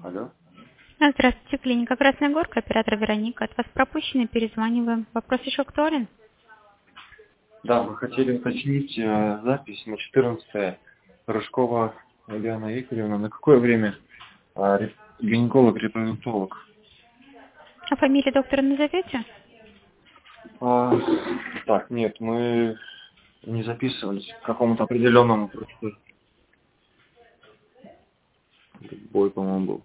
Алло. Здравствуйте, клиника Красная Горка, оператор Вероника. От вас пропущено, перезваниваем. Вопрос еще актуален? Да, мы хотели уточнить запись на 14 Рыжкова Ульяна Игоревна. На какое время гинеколог-репродуктолог? А фамилию доктора назовете? Так, нет, мы не записывались к какому-то определенному просто бой, по-моему, был.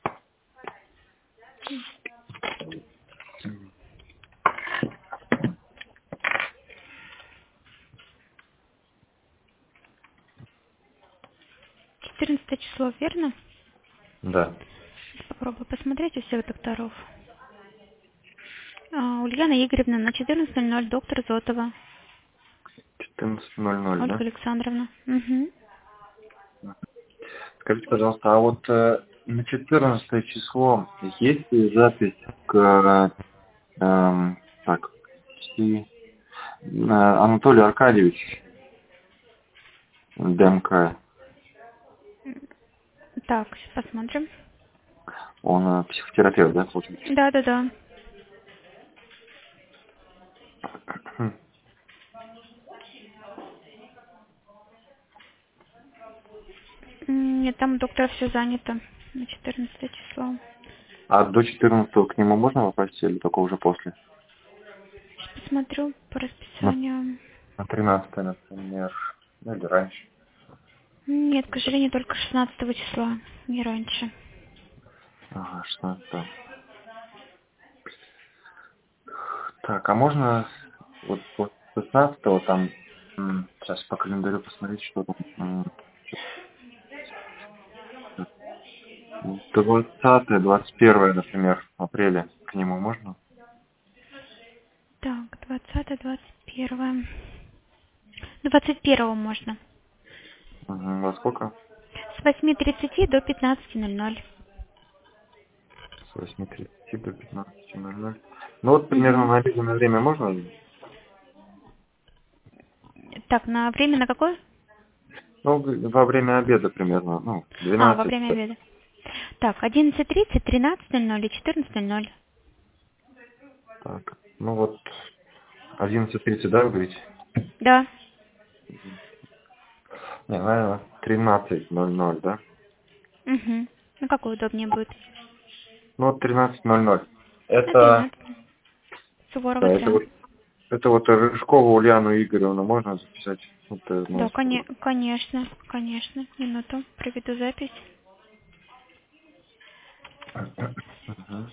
Четырнадцатое число, верно? Да. Попробую посмотреть у всех докторов. Ульяна Игоревна на 14:00, доктор Зотова. 14:00, Ольга да? Александровна. Угу. Скажите, пожалуйста, а вот на 14 число есть ли запись к так, Анатолий Аркадьевич, ДМК? Так, сейчас посмотрим. Он психотерапевт, да, получается? Да. Хм. Нет, там у доктора все занято на 14 число. А до 14 к нему можно попасть или только уже после? Сейчас посмотрю по На, расписанию. на 13, например, ну или раньше. Нет, к сожалению, только 16 числа, не раньше. Ага, 16. Так, а можно вот 16 там, сейчас по календарю посмотреть, что там, 20, 21, например, апреля к нему можно? Так, 20, 21. 21 можно. Угу. Во сколько? С 8:30 до 15:00. С 8:30 до 15:00. Ну вот примерно Угу. на обеденное время можно? Так, на время на какое? Ну, во время обеда примерно, ну, Во 12. время обеда. Так, 11:30, 13:00 и 14:00. Так, ну вот 11:30, да, вы говорите? Да. Не, наверное, 13:00, да? Угу. Ну, какой удобнее будет? Ну, вот 13:00. На Это, 13. Суворова да, 3. это вот Рыжкову Ульяну Игоревну можно записать? Вот, Да, ну, конечно. Минуту. Проведу запись. Мгм.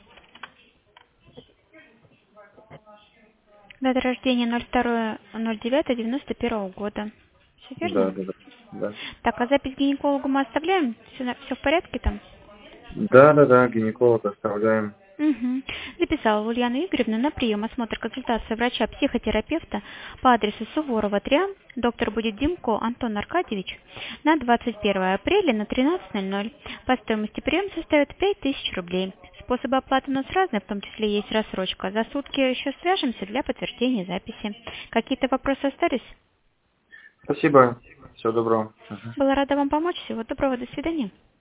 Дата рождения 02.09.91 года. Все Да, верно? да, да. Да, Так, а запись к гинекологу мы оставляем? Все в порядке там? да, гинеколог оставляем. Угу. Записала Ульяну Игоревну на прием, осмотр, консультация врача-психотерапевта по адресу Суворова 3. Доктор будет Димко Антон Аркадьевич на 21 апреля на 13:00. По стоимости прием составит 5000 рублей. Способы оплаты у нас разные, в том числе есть рассрочка. За сутки еще свяжемся для подтверждения записи. Какие-то вопросы остались? Спасибо. Всего доброго. Мгм. Была рада вам помочь. Всего доброго. До свидания.